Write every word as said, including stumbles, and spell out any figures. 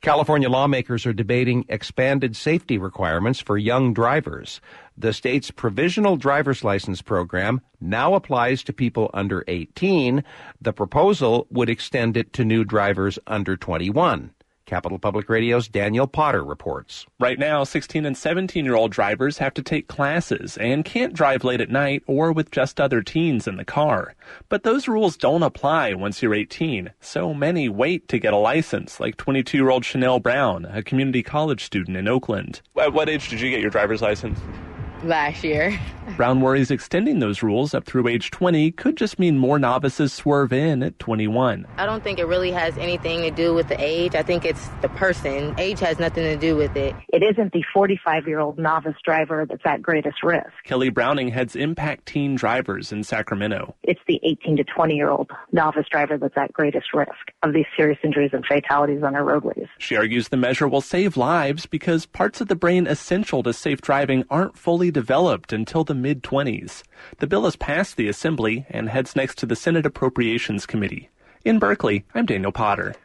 California lawmakers are debating expanded safety requirements for young drivers. The state's provisional driver's license program now applies to people under eighteen. The proposal would extend it to new drivers under twenty-one. Capital Public Radio's Daniel Potter reports. Right now, sixteen and seventeen-year-old drivers have to take classes and can't drive late at night or with just other teens in the car. But those rules don't apply once you're eighteen, so many wait to get a license, like twenty-two-year-old Chanel Brown, a community college student in Oakland. At what age did you get your driver's license? Last year. Brown worries extending those rules up through age twenty could just mean more novices swerve in at twenty-one. I don't think it really has anything to do with the age. I think it's the person. Age has nothing to do with it. It isn't the forty-five-year-old novice driver that's at greatest risk. Kelly Browning heads Impact Teen Drivers in Sacramento. It's the eighteen to twenty-year-old novice driver that's at greatest risk of these serious injuries and fatalities on our roadways. She argues the measure will save lives because parts of the brain essential to safe driving aren't fully developed until the mid-twenties. The bill has passed the Assembly and heads next to the Senate Appropriations Committee. In Berkeley, I'm Daniel Potter.